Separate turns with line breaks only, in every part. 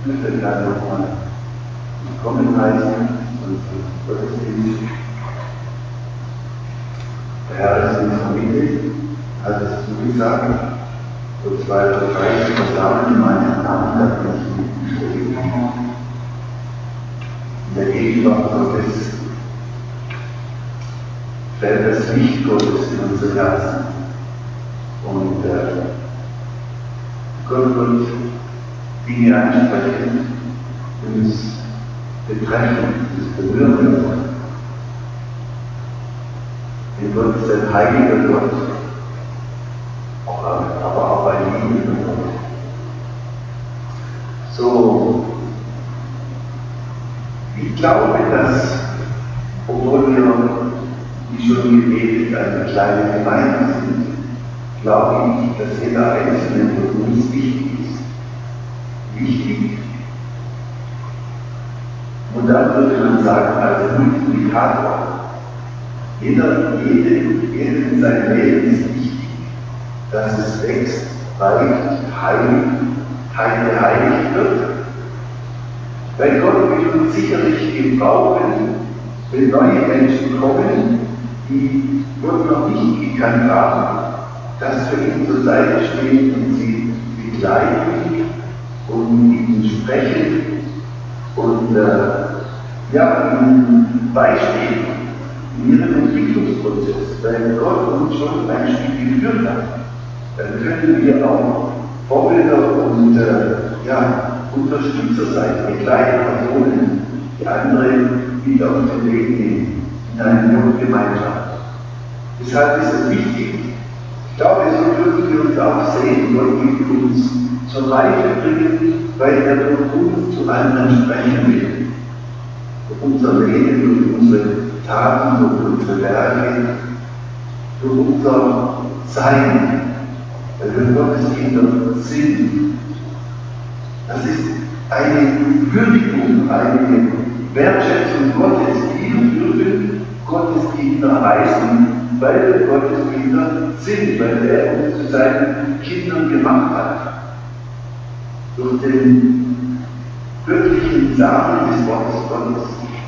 möchte dann nochmal willkommen heißen und Gottesdienst. Der Herr ist in der Familie, hat es zugesagt, vor 2 oder 3 versammeln in meinem Namen, da bin ich mit in der Gegenwart Gottes fällt das Licht Gottes in unser Herzen. Und Gott wird Dinge ansprechen, die uns betreffen, das berühren. Denn Gott ist ein heiliger Gott, aber auch ein liebender Gott. So, ich glaube, dass, obwohl wir, wie schon gebetet, eine kleine Gemeinde sind, glaube ich, dass jeder Einzelne von uns wichtig ist. Wichtig. Und dann würde man sagen, als Multiplikator. Jeder in seinem Leben ist wichtig, dass es wächst, reicht, heilig wird. Weil Gott will uns sicherlich gebrauchen, wenn neue Menschen kommen, die Gott noch nicht gekannt haben, dass wir ihnen zur Seite stehen und sie begleiten und mit ihnen sprechen und ihnen beistehen in ihrem Entwicklungsprozess, weil Gott uns schon ein Stück geführt hat. Dann können wir auch Vorbilder und Unterstützer sein, Begleitpersonen, die andere wieder auf den Weg nehmen in eine Notgemeinschaft. Deshalb ist es wichtig. Ich glaube, so dürfen wir uns auch sehen. Gott will uns zur Reife bringen, weil er durch uns zu anderen sprechen will. Durch unser Leben, durch unsere Taten, durch unsere Werke, durch unser Sein. Weil wir Gottes Kinder sind. Das ist eine Würdigung, eine Wertschätzung Gottes, die wir dürfen Gottes Kinder heißen, weil wir Gottes Kinder sind, weil er uns zu seinen Kindern gemacht hat. Durch den göttlichen Samen des Wortes Gottes.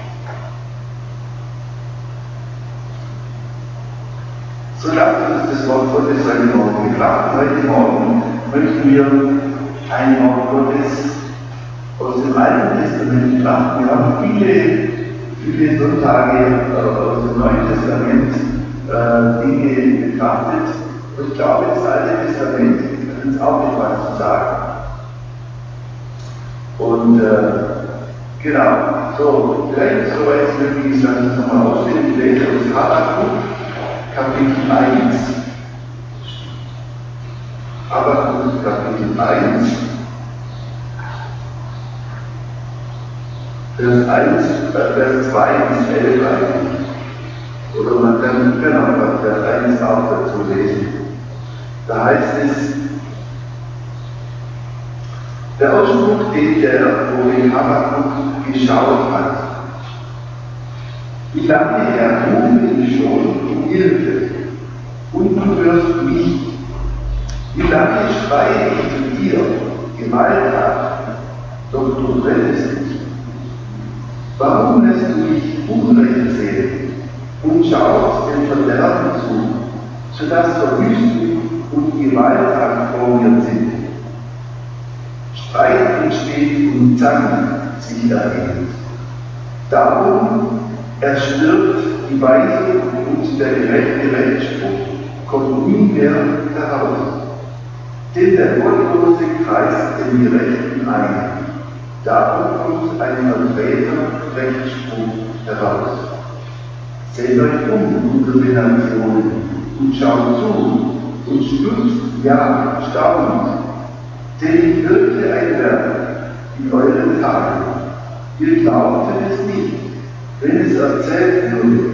So lasst uns das Wort Gottes heute Morgen betrachten. Heute Morgen möchten wir ein Wort Gottes aus dem Alten Testament betrachten. Wir haben viele Sonntage aus dem Neuen Testament Dinge betrachtet. Und ich glaube, das Alte Testament hat uns auch etwas zu sagen. Und genau, so, vielleicht soweit es möglich ist, lassen wir es nochmal ausstehen. Ich lese aus Habakuk, Kapitel 1. Habakuk, Kapitel 1. Vers 2 bis 11 eigentlich. Oder man kann Vers 1 auch dazu lesen. Da heißt es, der Ausspruch, den der Prophet Habakuk geschaut hat. Wie lange, Herr, rufe ich schon um Hilfe und du hörst nicht? Wie lange schreie ich zu dir, Gewalttat, doch du rettest nicht? Warum lässt du mich Unrecht sehen und schaust dem Verderben zu, sodass Verwüstung und Gewalttat vor mir sind? Streit entsteht und Zank sich erhebt. Darum erstirbt die Weisung und der gerechte Rechtsspruch kommt nie mehr heraus. Denn der Gottlose kreist den Gerechten ein. Darum kommt ein Vertreter Rechtsspruch heraus. Seht euch unter den Nationen und schaut zu und stutzt, ja, staunt. Denn ich wirkte ein Werk in euren Tagen. Ihr glaubtet es nicht, wenn es erzählt würde.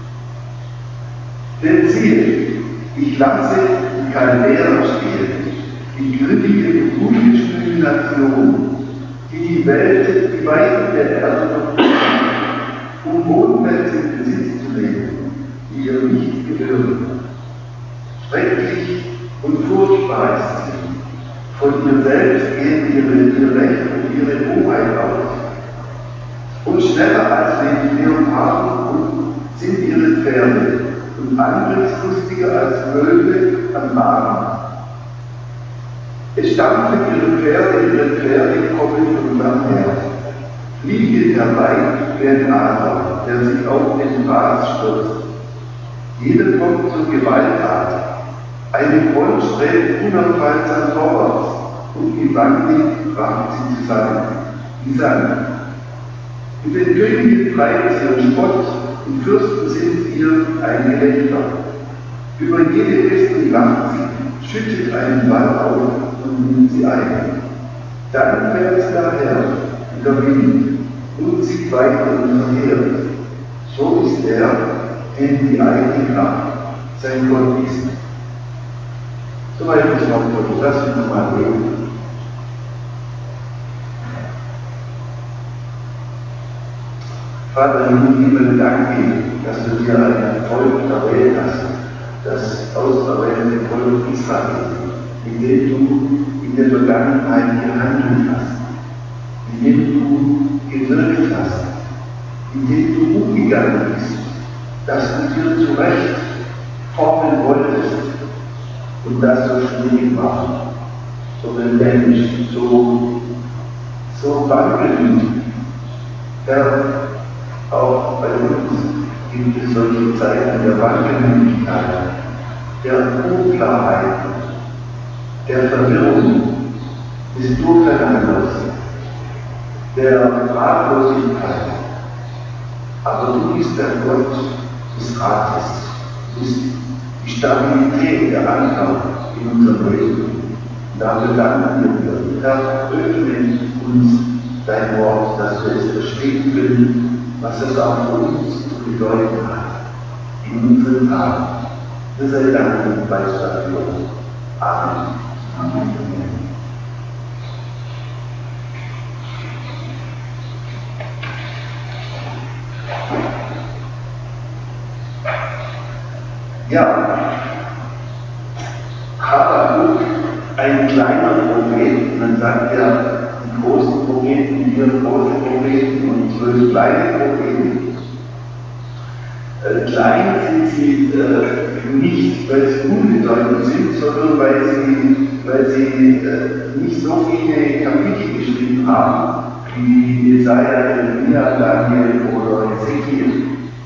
Denn siehe, ich lasse die Chaldäer stehen, die griffige und ungeschützte Nation, die Welt, die Weiten der Erde um Wohnplätze in Besitz zu nehmen, die ihr nicht gehören. Schrecklich und furchtbar ist sie. Von ihr selbst gehen ihr Recht und ihre Hoheit aus. Und schneller als die Leoparden sind ihre Pferde und angriffslustiger als Wölfe an Magen. Es stampfen ihre Pferde kommen von lang her. Fliegen herbei wie ein Adler, der sich auf den Gras stürzt. Jeder kommt zur Gewalttat. Eine Front strebt unaufhaltsam vorwärts und gewaltig bracht sie zusammen, wie Sand. Mit den Königen treibt sie ihren Spott und Fürsten sind ihr ein Gelächter. Über jede Festung lacht sie, schüttet einen Ball auf und nimmt sie ein. Dann fährt sie daher, und der Wind, und zieht weiter und verheert. So ist er, den die eigene Kraft sein Gott ist. Soweit ist noch gut. Lass uns nochmal reden. Vater im Himmel, danke, dass du dir ein Volk erwählt hast, das auserwählte Volk Israel, mit dem du in der Vergangenheit gehandelt hast, in dem du gewirkt hast, in dem du umgegangen bist, dass du dir zurecht formen wolltest und das so schwierig war, so lebendig, so wankelnd. Herr, auch bei uns gibt es solche Zeiten der Wankelmüdigkeit, der Unklarheit, der Verwirrung, des Durcheinanders, der Ratlosigkeit. Aber du bist der Gott des Rates, du bist die Stabilität, der Anker in unserem Leben. Dafür danken wir dir. Herr, öffne uns dein Wort, dass wir es verstehen können, was es auch für uns zu bedeuten hat in unseren Tagen. Wir sei Dank und Preis dafür. Amen. Amen. Ja, Habakuk, ein kleiner Prophet, man sagt ja, die großen Propheten, wir große Propheten und 12 kleine Propheten. Klein sind sie nicht, weil sie unbedeutend sind, sondern weil sie nicht so viele Kapitel geschrieben haben, wie Jesaja, Jeremia, Daniel oder Ezekiel.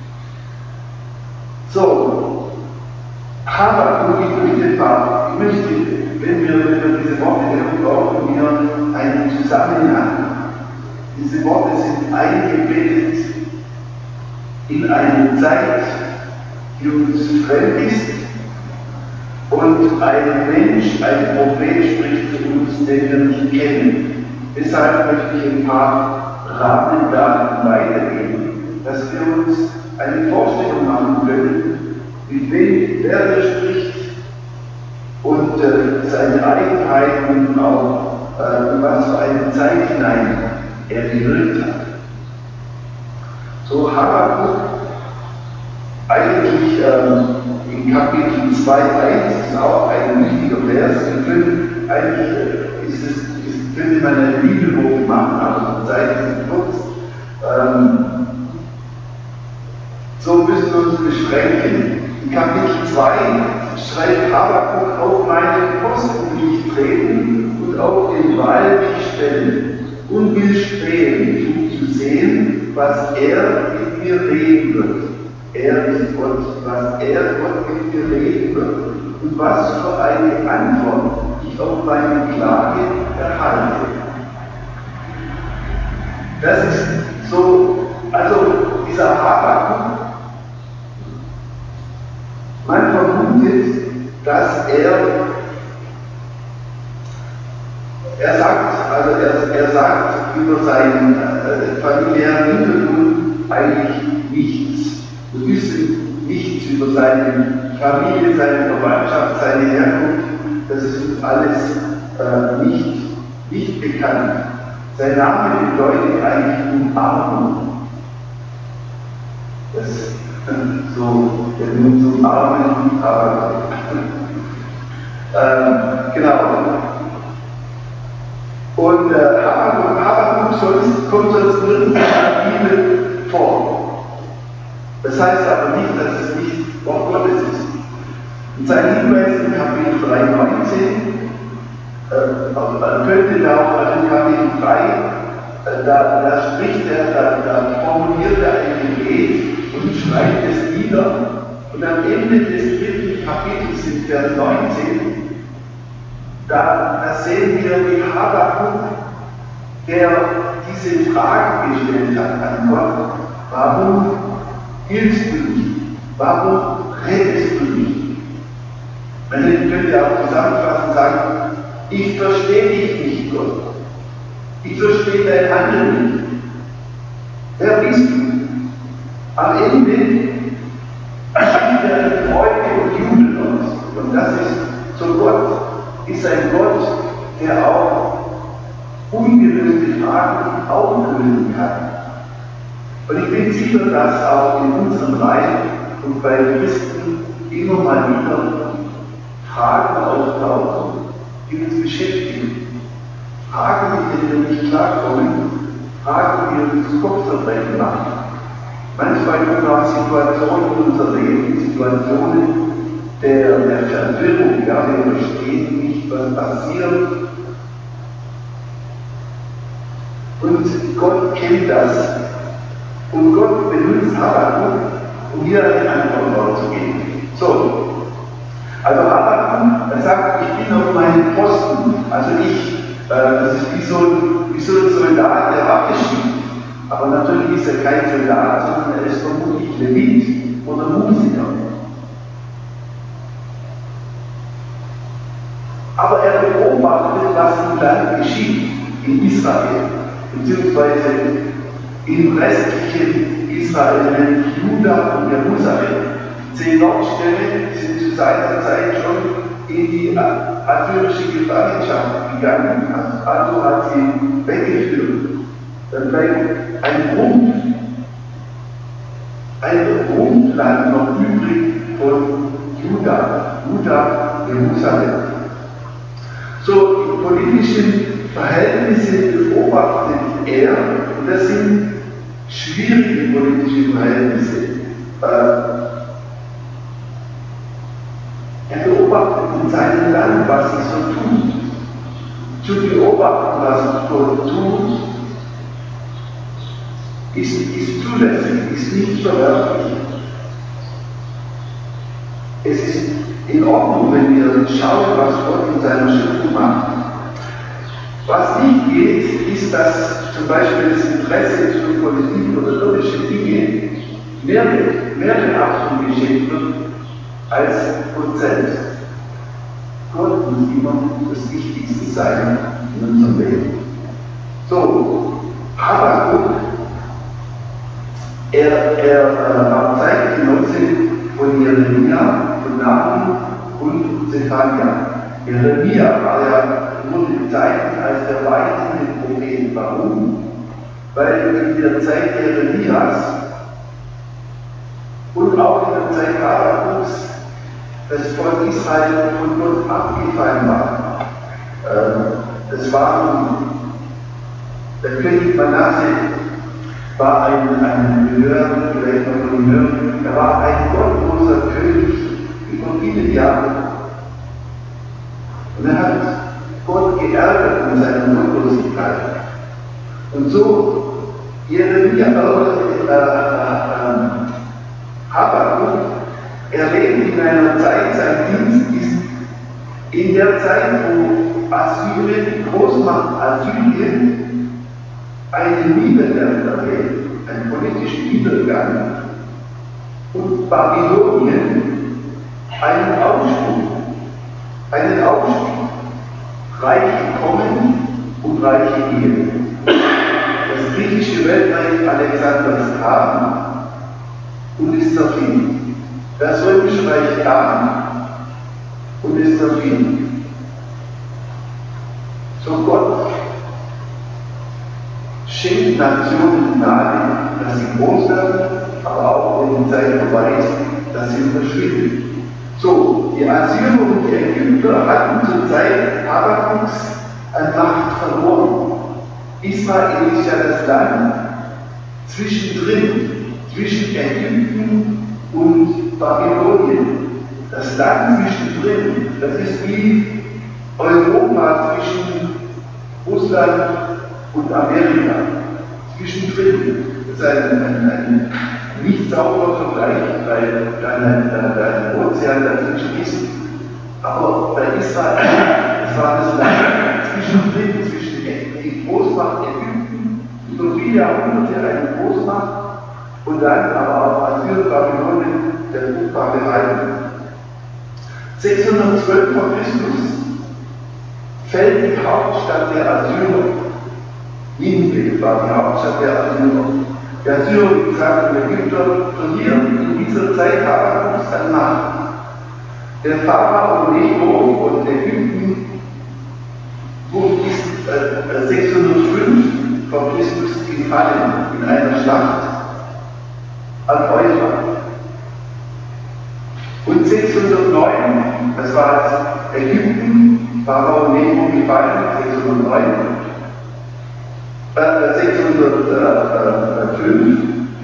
So, Habakuk, ich möchte, wenn wir diese Worte hören, brauchen wir einen Zusammenhang. Diese Worte sind eingebettet in eine Zeit, die uns fremd ist, und ein Mensch, ein Prophet spricht zu uns, den wir nicht kennen. Deshalb möchte ich ein paar Rahmendaten weitergeben, dass wir uns eine Vorstellung machen können, mit wem wer hier spricht und seine Eigenheiten und auch in was für eine Zeit hinein er gewirkt hat. So Habakuk, eigentlich in Kapitel 2,1 ist auch ein wichtiger Vers. Eigentlich könnte man eine Bibelbuch machen, aber die Zeit ist kurz. So müssen wir uns beschränken. In Kapitel 2 schreibt Habakuk: auf meinen Posten will ich treten und auf den Wall mich stellen und will spähen, um zu sehen, was er mit mir reden wird. Er ist Gott, was Gott mit mir reden wird und was für eine Antwort ich auf meine Klage erhalte. Das ist so, also dieser Habakuk, man vermutet, dass er sagt über seinen familiären Hintergrund eigentlich nichts. Wir wissen nichts über seine Familie, seine Verwandtschaft, seine Herkunft. Das ist uns alles nicht bekannt. Sein Name bedeutet eigentlich Umarmung. Das so, der Mund zum Armen, aber genau. kommt sonst nirgends in der Bibel vor. Das heißt aber nicht, dass es nicht Wort Gottes ist. Und sein Hinweis in Kapitel 3,19, man könnte da auch in Kapitel 3, da spricht da formuliert er ein Gebet und schreibt es nieder. Und am Ende des 3. Kapitels in Vers 19, da sehen wir, wie Habakuk, der diese Frage gestellt hat an Gott: Warum hilfst du nicht? Warum rettest du nicht? Man könnte auch zusammenfassend sagen: Ich verstehe dich nicht, Gott. Ich verstehe dein Handeln nicht. Wer bist du? Am Ende schickt er in Freude und Jubel uns. Und das ist so, Gott ist ein Gott, der auch ungelöste Fragen auflösen kann. Und ich bin sicher, dass auch in unserem Reich und bei Christen immer mal wieder Fragen auftauchen, die uns beschäftigen. Fragen, mit denen wir nicht klarkommen, Fragen, die uns Kopfzerbrechen machen. Manchmal kommen auch Situationen in unser Leben, Situationen der Verwirrung, ja, wir verstehen nicht, was passiert. Und Gott kennt das. Und Gott benutzt Habakuk, um hier eine Antwort zu geben. So, also Habakuk, er sagt, ich bin auf meinem Posten. Also das ist wie so ein Soldat, der abgeschießt. Aber natürlich ist er kein Soldat, sondern er ist vermutlich Levit oder Musiker. Aber er beobachtet, was im Land geschieht, in Israel, beziehungsweise im restlichen Israel, nämlich Juda und Jerusalem. 10 Nordstämme sind zu seiner Zeit schon in die assyrische Gefangenschaft gegangen, also hat sie weggeführt. Dann bleibt ein Grundland noch übrig von Juda, Jerusalem. So, die politischen Verhältnisse beobachtet er, und das sind schwierige politische Verhältnisse. Er beobachtet in seinem Land, was sich so tut. Zu beobachten, was Gott tut, ist zulässig, ist nicht verwerflich. Es ist in Ordnung, wenn wir schauen, was Gott in seiner Schöpfung macht. Was nicht geht, ist, dass zum Beispiel das Interesse für Politik oder irdische Dinge mehr Beachtung geschenkt wird als Gott selbst. Gott muss immer das Wichtigste sein in unserem Leben. So, Habakuk, er war Zeitgenosse von Jeremia, von Nahum und Zephania. Jeremia wurde bezeichnet als der leitende Prophet. Warum? Weil in der Zeit Jeremias und auch in der Zeit Habakuks das Volk Israel von Gott abgefallen war. Der König Manasse war ein Gehör, vielleicht noch von ihm hören, er war ein gottloser König über viele Jahre. Und er hat Gott geärgert in seiner Gottlosigkeit. Und so Habakuk, er lebt in einer Zeit, sein Dienst ist in der Zeit, wo Assyrien, die Großmacht Assyrien, einen Niedergang erlebt, einen politischen Niedergang, und Babylonien einen Aufstieg. Reiche kommen und Reiche gehen. Das griechische Weltreich Alexanders kam und ist zerfiel. Das römische Reich kam und ist zerfiel. So Gott schenkt Nationen Gnade, dass sie groß werden, aber auch wenn die Zeit vorbei ist, dass sie verschwinden. So, die Assyrer und die Ägypter hatten zur Zeit Habakuks an Macht verloren. Israel ist ja das Land zwischendrin, zwischen Ägypten und Babylonien. Das Land zwischendrin, das ist wie Europa zwischen Russland und Amerika. Zwischendrin. Das ist ein nicht sauberer Vergleich, weil da ein Ozean dazwischen ist. Aber bei Israel, es war das Land zwischendrin, zwischen die Großmacht Ägypten, über viele Jahrhunderte eine Großmacht, und dann aber auch Assyrien, Babylonien, der fruchtbare Reich. 612 vor Christus fällt die Hauptstadt der Assyrer. Nineveh war die Hauptstadt der Assyrer. Der Assyrer, wie gesagt, und Ägypter verlieren in dieser Zeit Habakkuk an Macht. Der Pharao Nebo von Ägypten ist 605 vor Christus gefallen in einer Schlacht an Euphrat. Und 609, das war das Ägypten, Pharao Nebo gefallen, 609, 605.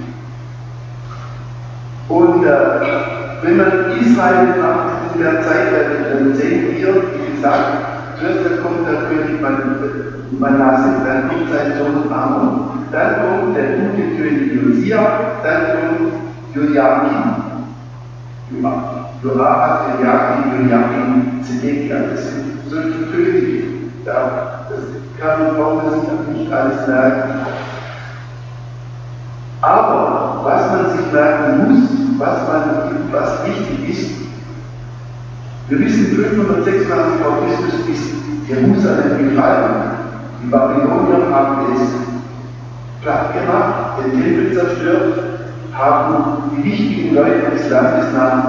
Und wenn man Israel betrachtet in der Zeit, dann sehen wir, wie gesagt, zuerst kommt der König Manasse, dann kommt sein Sohn Amon, dann kommt der gute König Josia, dann kommt Joachim. Joachim, Zedekia, das sind solche Könige. Das braucht man sich nicht alles merken. Aber was man sich merken muss, was wichtig ist, wir wissen, 586 vor Christus ist Jerusalem gefallen. Die Babylonier haben es platt gemacht, den Tempel zerstört, haben die wichtigen Leute des Landes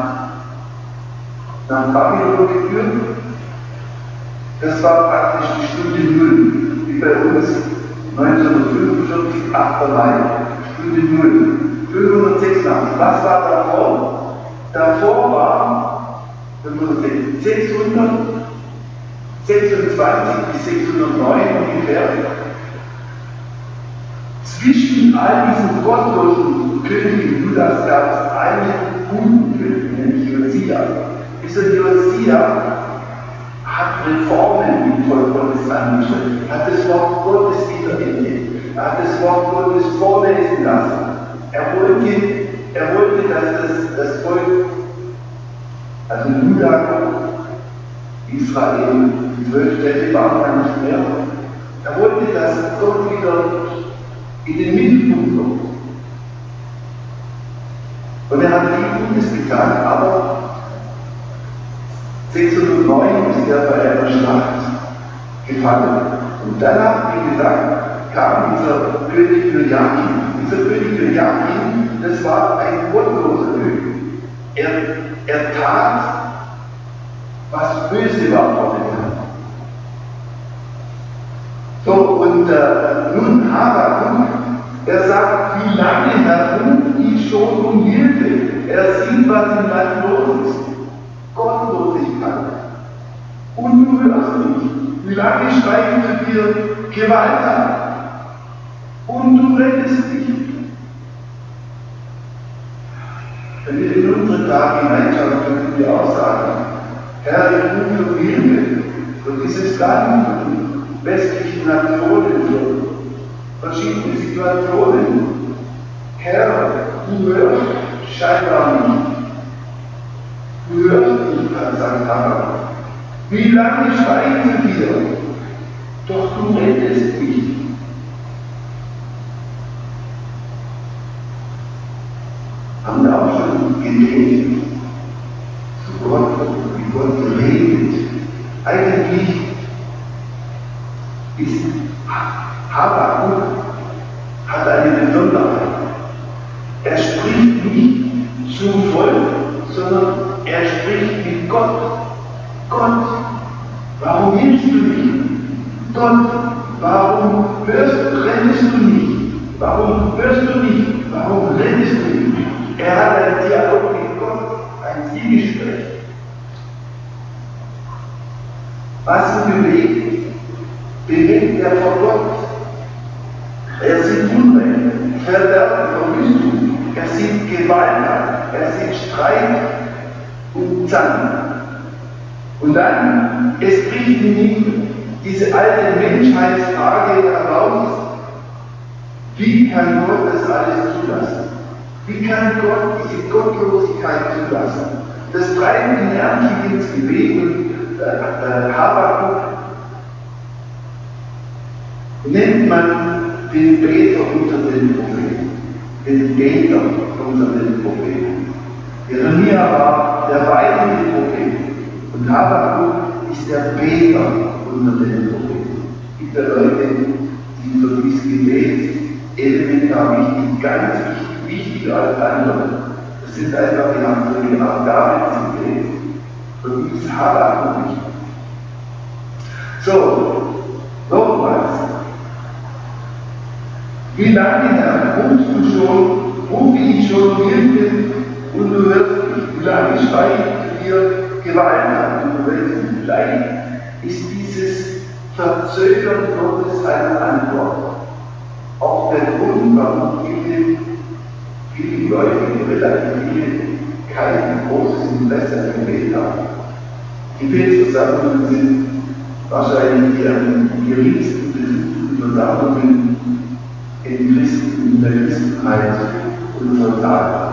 nach Babylon geführt. Das war praktisch die Stunde Null, wie bei uns 1945, 8. Mai, Stunde Null. 586. Was war davor? Davor war 626 bis 609 ungefähr. Zwischen all diesen gottlosen Königen Judas gab es einen guten König, nämlich Josia. Dieser Josia hat Reformen im Volk Gottes angestellt, hat das Wort Gottes wiederentdeckt, hat das Wort Gottes vorlesen lassen. Er wollte, dass das Volk, also Juda, Israel, die 12 Städte waren dann nicht mehr. Er wollte, dass Gott wieder in den Mittelpunkt kommt. Und er hat viel Gutes getan, aber 609 ist er bei einer Schlacht gefallen. Und danach, wie gesagt, kam dieser König Joachim. Dieser König Joachim, das war ein gottloser König. Er tat, was böse war vor dem Herrn. So, und nun Habakkuk, er sagt, wie lange, Herr, rufe ich schon um Hilfe? Er sieht, was im Land los ist. Gottlosigkeit. Und du hörst nicht. Wie lange schreien zu dir Gewalt an? Und du rettest dich. Wenn wir in unsere Tage hineinschauen, können wir auch sagen, Herr, ich rufe um Hilfe für dieses Land, für westlichen Nationen, für verschiedene Situationen. Herr, du hörst scheinbar nicht. Du hörst nicht, kann St. Habakkuk. Wie lange schreien zu dir? Doch du rettest mich. Haben wir auch schon geredet zu Gott, wie Gott redet. Eigentlich ist Habakkuk hat eine Besonderheit. Er spricht nicht zum Volk, sondern er spricht mit Gott. Gott, warum hilfst du nicht? Gott, warum rennst du nicht? Warum hörst du nicht? Warum rennst du nicht? Er hat einen Dialog mit Gott, ein Zwiegespräch. Was ihn bewegt er vor Gott. sieht Unrecht, Verderben, Verwüstung, er sieht Gewalt an, er sieht Streit und Zank. Und dann, es bricht in ihm diese alte Menschheitsfrage heraus, wie kann Gott das alles zulassen? Wie kann Gott diese Gottlosigkeit zulassen? Das treibt ihn ernstlich ins Gebet und Habakuk nennt man den Beter unter den Propheten. Den Beter unter den Propheten. Jeremia war der weidende Prophet und Habakuk ist der Beter unter den Propheten. Es gibt ja Leute, die für dieses Gebet elementar wichtig, ganz wichtiger als andere. Das sind einfach die anderen Davids im Gebet. Und dieses Habakuk nicht. So, nochmals. Wie lange, Herr, rufe ich schon Hilfe und du hörst mich? Wie lange schreie ich dir Gewalt an und du hörst mich? Vielleicht ist dieses Verzögern Gottes eine Antwort. Auch der Grund, warum viele Leute, die relativ viele kein großes Interesse am Gebet haben. Gebetsversammlungen sind wahrscheinlich die geringsten Versammlungen in der Christenheit unserer Tage.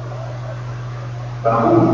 Warum?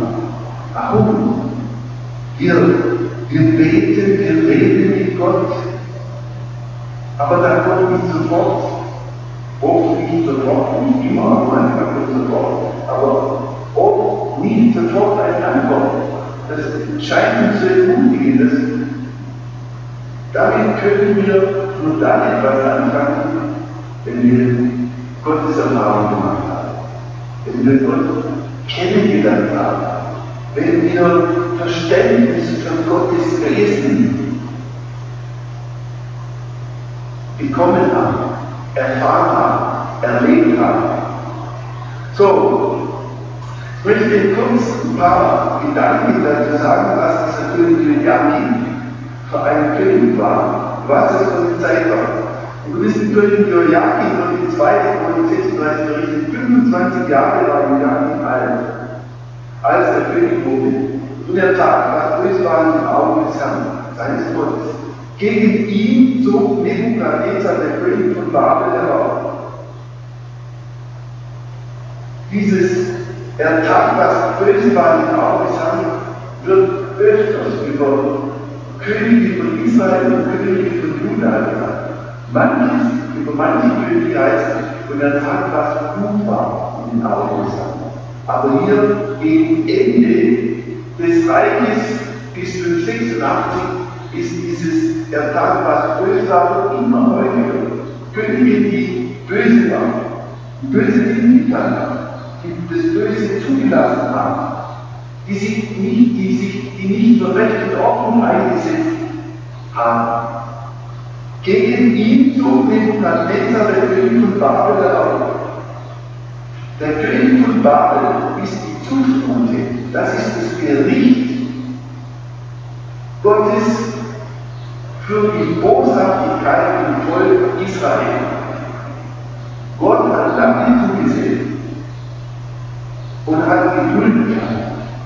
Wir beten, wir reden mit Gott, aber dann kommt nicht sofort, oft nicht sofort, nicht immer, manchmal kommt sofort, aber oft nicht sofort eine Antwort. Das scheint uns zu ermutigen. Damit können wir nur dann etwas anfangen, wenn wir Gottes Erfahrung gemacht haben, wenn wir Gott kennengelernt haben, wenn wir Verständnis für Gottes Wesen bekommen haben, erfahren haben, erlebt haben. So, ich möchte kurz ein paar Gedanken dazu sagen, was dieser König Joachim für ein König war, was das für eine Zeit war. Und wir wissen, König Joachim und die zweite Chronik 36 berichtet, 25 Jahre war Joachim alt, als der König wurde. Und er tat, was böse war in den Augen des Herrn, seines Gottes. Gegen ihn zog Nebukadnezar, der König von Babel, herauf. Er tat, was böse war in den Augen des Herrn, wird öfters über Könige von Israel und Könige von Juda gesagt. Über manche Könige heißt es, und er tat, was gut war in den Augen des Herrn. Aber hier gegen Ende des Reiches bis 586 ist dieses, er tat, was böse war, immer häufiger. Könige, die böse waren, böse Dinge getan haben, die das Böse zugelassen haben, die nicht für Recht und Ordnung eingesetzt haben. Gegen ihn zog Nebukadnezar, der König von Babel, herauf. Der König von Babel ist die Zuchtroute, das ist das Gericht Gottes für die Boshaftigkeit im Volk Israel. Gott hat lange zugesehen und hat Geduld gehabt.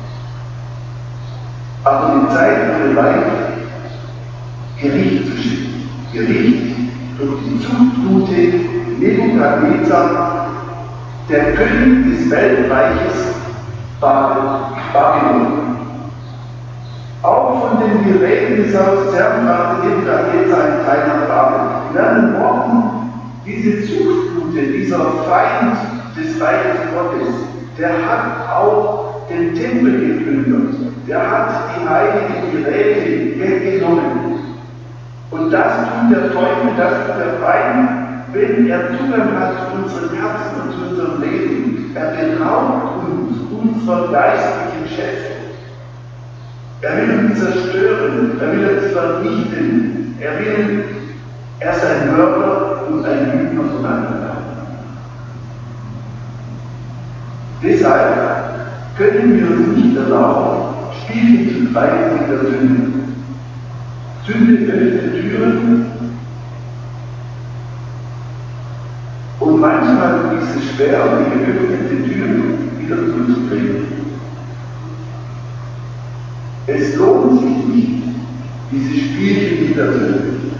Aber die Zeit wurde reif, Gericht zu schicken. Gericht durch die Zuchtroute Nebukadnezar, der König des Weltreiches Babylon. Auch von den Geräten des Hauses Herrn brachte Nebukadnezar einen Teil nach Babel. In anderen Worten, diese Zuchtroute, dieser Feind des Reiches Gottes, der hat auch den Tempel geplündert. Der hat die heiligen Geräte weggenommen. Und das tut der Teufel, das tut der Feind, wenn er Zugang hat zu unseren Herzen und zu unserem Leben. Er beraubt uns unserer geistlichen Schätze. Er will uns zerstören, er will uns vernichten. Er ist ein Mörder und ein Lügner voneinander. Deshalb können wir uns nicht erlauben, Spielchen zu treiben mit der Sünde. Sünde öffnet Türen diese schwere, geöffnete Tür wieder zuzukriegen. Es lohnt sich nicht, diese Spielchen wieder zu lösen.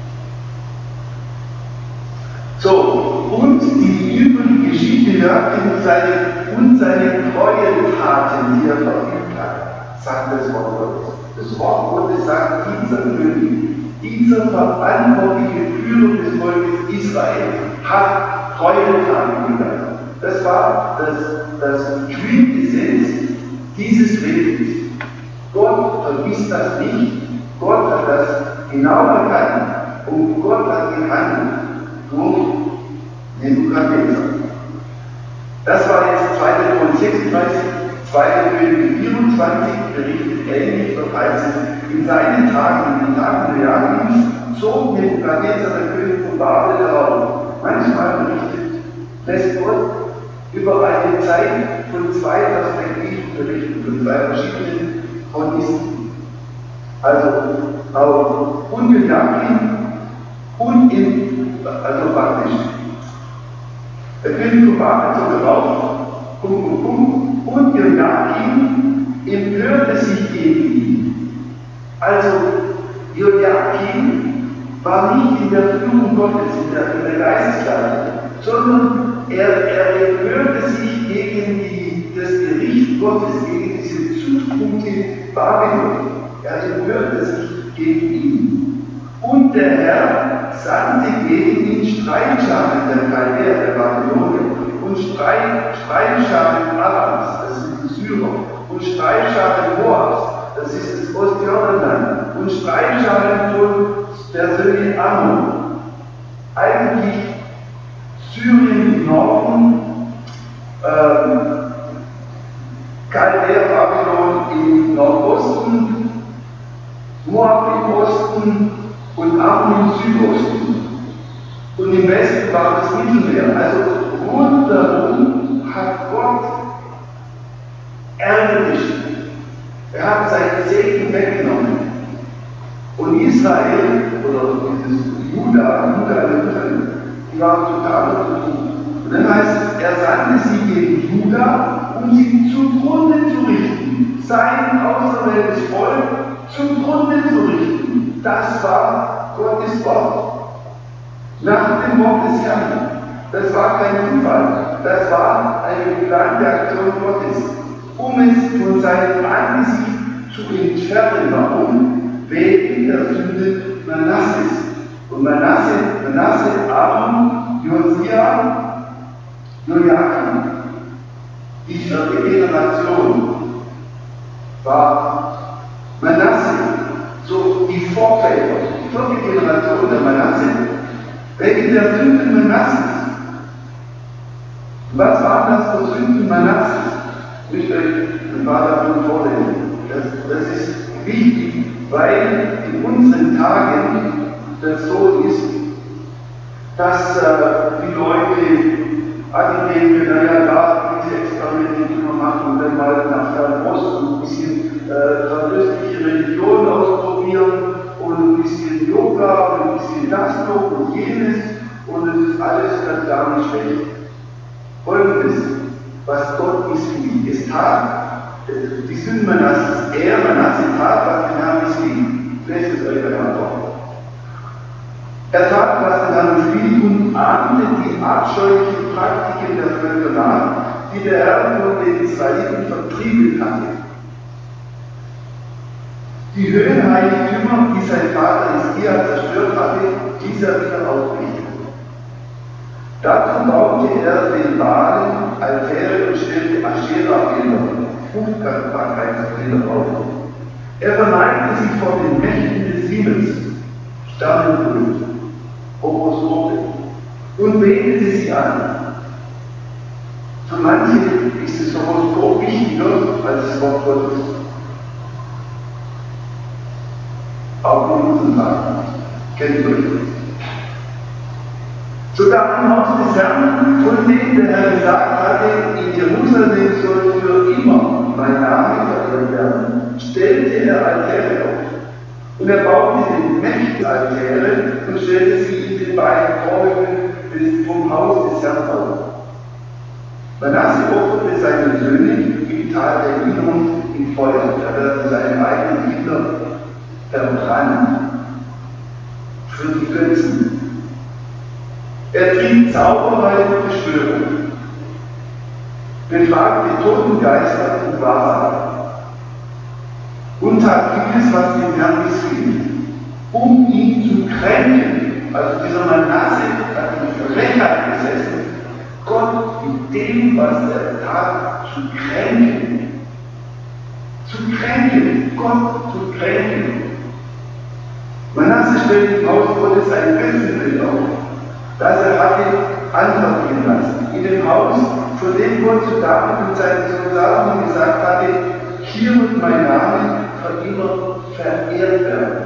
So, und die übrige Geschichte und seine Gräueltaten, die er verübt hat, sagt das Wort Gottes. Das Wort Gottes sagt, dieser König, dieser verantwortliche Führer des Volkes Israel hat Gräueltaten begangen. Das war das Quintessenz dieses Redens. Gott vergisst das nicht. Gott hat das genau erkannt und Gott hat gehandelt durch Nebukadnezar. Das war jetzt 2. Chronik 36, 2. Könige 24 berichtet ähnlich, dort heißt es, in seinen Tagen, in den Tagen Joachims, zog Nebukadnezar, der König von Babel, herauf. Manchmal lässt Gott über eine Zeit von 2 Perspektiven berichten, von 2 verschiedenen Chronisten. Also auch Joachim und also praktisch. Der König von Babel zog herauf, und Joachim empörte sich gegen ihn. Also Joachim war nicht in der Führung Gottes, in der Geistesleitung, sondern er empörte sich gegen das Gericht Gottes, gegen diese Zukunft in Babylon. Er empörte sich gegen ihn. Und der Herr sandte gegen ihn Streitscharen der Chaldäer, der Babylonier, und Streitscharen Arams, das sind die Syrer, und Streitscharen Moabs, das ist das Ostjordanland, und Streitscharen von der Söhne Ammon. Eigentlich Syrien im Norden, Chaldäer, Babylon im Nordosten, Moab im Osten und Ammon im Südosten. Und im Westen war das Mittelmeer. Also rundherum hat Gott Ärger geschickt. Er hat seinen Segen weggenommen. Und Israel, oder dieses Juda, die waren total unterdrückt. Und dann heißt es, er sandte sie gegen Juda, um sie zugrunde zu richten. Sein auserwähltes Volk zugrunde zu richten. Das war Gottes Wort. Nach dem Wort des Herrn. Das war kein Zufall. Das war eine geplante Aktion Gottes, um es von seinem Angesicht zu entfernen. Warum? Wegen der Sünde Manasses. Und Manasse, Aaron, Josia, Joachim. Die 4. Generation war Manasse, so die Vorväter, die 4. Generation der Manasse, wegen der Sünden Manasses. Was waren das für Sünden Manasses? Ich möchte euch ein paar davon vorlesen. Das ist wichtig, weil in unseren Tagen das so ist, dass die Leute denken, naja, da diese Experimente, die wir machen, und dann mal nach Fernost und ein bisschen östliche Religion ausprobieren und ein bisschen Yoga und ein bisschen das noch und jenes, und es ist alles ganz gar nicht schlecht. Folgendes, was Gott missfiel. Es tat, die Sünden Manasses, Manasse tat, was den Herrn missfiel. Lest es euch einmal vor. Er tat, was den Herrn missfiel, und ahmte die abscheulichen Praktiken der Völker nach, die der Herr von den Israeliten vertrieben hatte. Die Höhenheiligtümer, die sein Vater Hiskia zerstört hatte, ließ er wieder aufrichten. Dazu baute er den Baalen Altäre und stellte Aschera-Bilder, Fruchtbarkeitsbilder auf. Er verneigte sich vor den Mächten des Himmels, Sternenkult, Horoskope, und betete sie an. Für manche ist das Horoskop wichtiger als das Wort Gottes. Auch in unseren Tagen. Kennt ihr euch? Sogar im Haus des Herrn, von dem der Herr gesagt hatte, in Jerusalem soll für immer mein Name verehrt werden, stellte er Altäre auf. Und er baute den mächtigen Altäre und stellte sie in den beiden Räumen vom Haus des Herrn auf. Manasse opferte seine Söhne im Tal der Erinnerung in Feuer. Da werden seine eigenen Kinder verbrannt für die Götzen. Er trieb Zauberei und Beschwörung, befragte die toten Geister und Wahrsager und tat vieles, was dem Herrn missfiel, um ihn zu kränken. Also dieser Manasse hat in Frechheit gesessen, Gott mit dem, was er tat, zu kränken. Zu kränken, Gott zu kränken. Manasse stellt im Haus Gottes ein Götzenbild auf, das er hatte anfertigen lassen. In dem Haus, von dem Gott zu David und seinen Sohn Salomo gesagt hatte, hier wird mein Name für immer verehrt werden.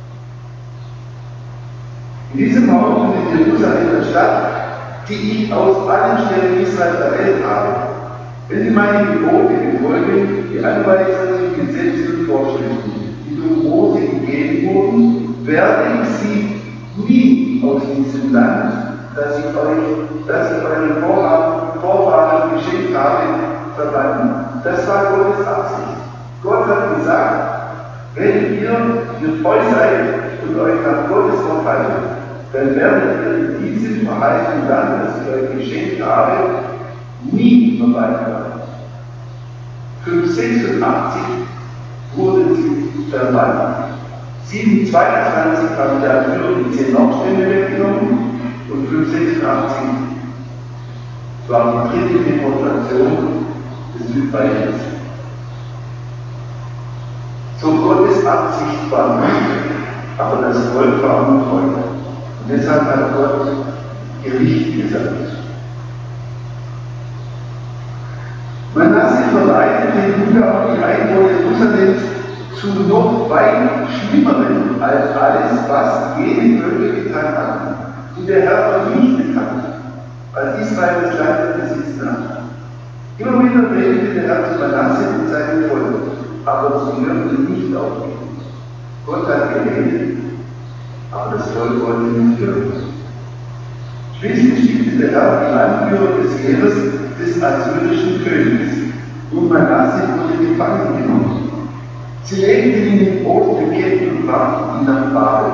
In diesem Haus und in Jerusalem, der Stadt, die ich aus allen Städten Israels erwählt habe, wenn sie meine Gebote befolgen, die Anweisungen, die Gesetze und Vorschriften, die durch Mose gegeben wurden, werde ich sie nie aus diesem Land, das ich euren Vorfahren geschenkt habe, verbannen. Das war Gottes Absicht. Gott hat gesagt, wenn ihr treu seid und euch nach Gottes Wort haltet, dann werdet ihr in diesem verheißenen Land, das ich euch geschenkt habe, nie vorbeikommen. 586 wurden sie verbannt. 722 haben der Assyrer die 10 Nordstände weggenommen und 586 war die dritte Deportation des Südreiches. So Gottes Absicht war gut, aber das Volk war untreu. Und deshalb hat Gott Gericht gesandt. Manasse verleitete Juda und die Einwohner Jerusalems zu noch weit Schlimmeren als alles, was jene Völker getan hatten, die der Herr vernichtet hat, als Israel das Land in Besitz nahm. Immer wieder redete der Herr zu Manasse und seinem Volk, aber sie hörten nicht auf ihn. Gott hat geredet, aber das Volk wollte nicht hören. Schließlich schickte der Herr die Anführer des Heeres des assyrischen Königs und Manasse wurde gefangen genommen. Sie legten ihn in große Ketten und brachten ihn nach Babel.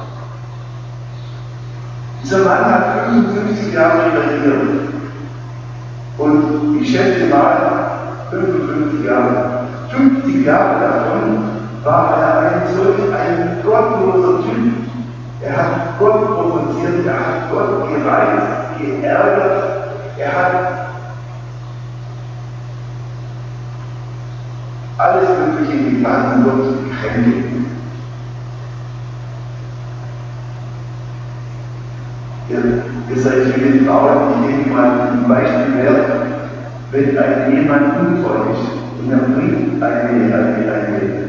Dieser Mann hat 55 Jahre regiert und ich schätze mal 55 Jahre. 50 Jahre davon war er ein gottloser Typ. Er hat Gott provoziert, er hat Gott gereizt, geärgert, er hat alles Mögliche getan, um Gott zu kränken. Ihr seid viele Frauen, ich denke mal, ein Beispiel wert, wenn ein Ehemann untreu ist und er bringt eine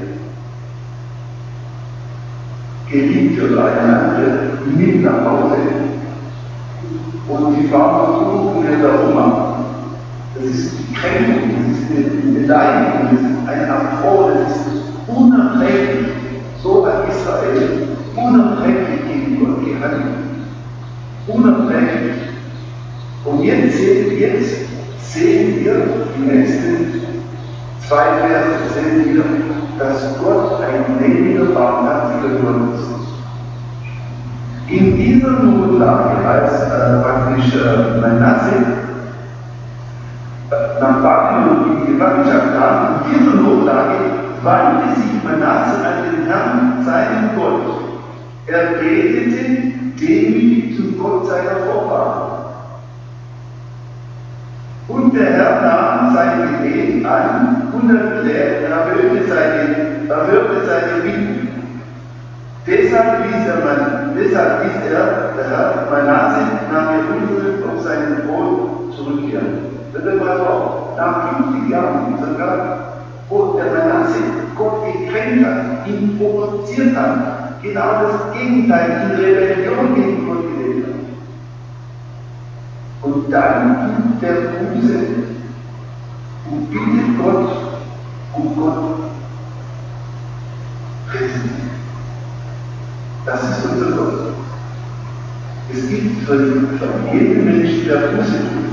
Geliebte oder eine andere mit nach Hause und die Frau versucht mit der Oma. Das ist die Kränkung, das ist eine Beleidigung, das ist ein Affront, das ist unerträglich. So hat Israel unerträglich gegen Gott gehandelt. Unerträglich. Und jetzt sehen wir die nächsten 2 Verse, sehen wir, dass Gott ein gnädiger, barmherziger Gott ist. In dieser Notlage, als praktisch Manasse nach Babylon in die Gefangenschaft kam, in dieser Notlage wandte sich Manasse an den Herrn, seinen Gott. Er betete demütig zum Gott seiner Vorfahren. Und der Herr nahm sein Gebet an und erhörte seine Bitten. Deshalb ließ er, der Herr, Manasse nach Jerusalem auf seinen Thron zurückkehren. Das wird mal so, nach 50 Jahren sogar, wo der Manasse Gott gekränkt hat, ihn provoziert hat, genau das Gegenteil, in Rebellion gegen Gott gelebt hat. Und dann tut der Buße und bittet Gott und Gott rettet. Das ist unser Gott. Es gibt für jeden Menschen, der Buße tut,